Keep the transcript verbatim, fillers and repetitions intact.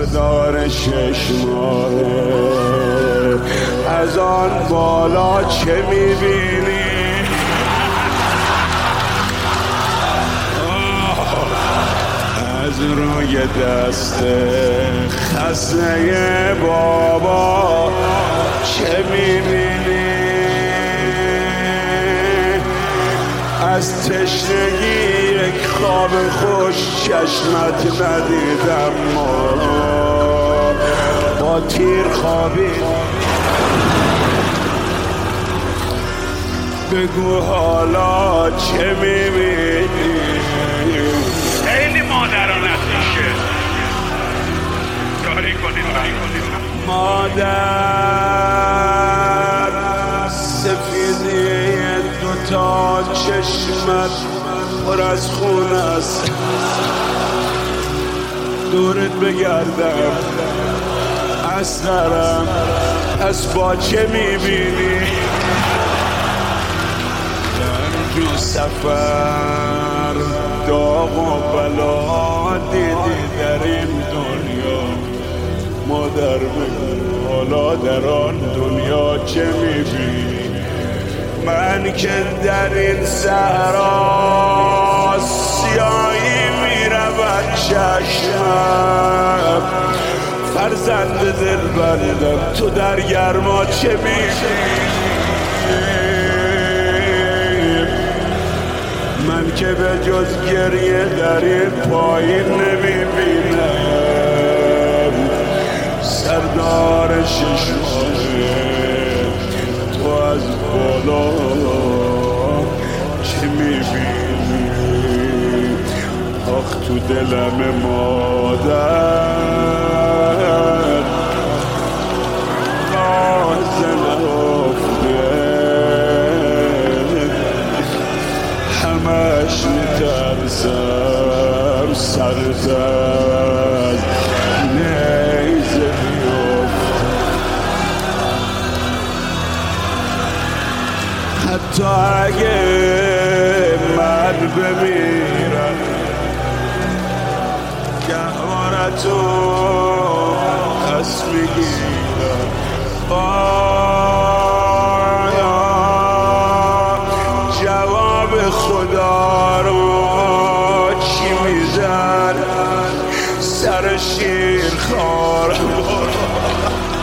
سردار شش ماهه از آن بالا چه میبینی؟ از روی دست خسته بابا چه میبینی؟ از تشنگی یک خواب خوش چشمت ندیدم ما با تیر خوابی. بگو حالا چه میبینی؟ خیلی مادرانه میشه داری کنید مادر سفیدی دوتا چشمت پر از خون است، دورت بگردم از سرم، پس با چه میبینی؟ رنج و سفر داغ و بلا دیدی در این دنیا، مادر بگو حالا در آن دنیا چه میبینی؟ من که در این صحرا سیاهی میرود چشمم، فرزند دل بردم تو در گرما چه میبینی؟ من که به جز گریه در این پایین نمیبینم، سردار شش ماهه تو از بالا چه میبینی؟ آخ تو دلم مادر راز نهفته، همش میترسم سرزد نیزه بیفته، حتی اگه من بمیرم گهوارتو پس میگیرم. آیا جواب خدا رو چی میزن؟ سر شیر خار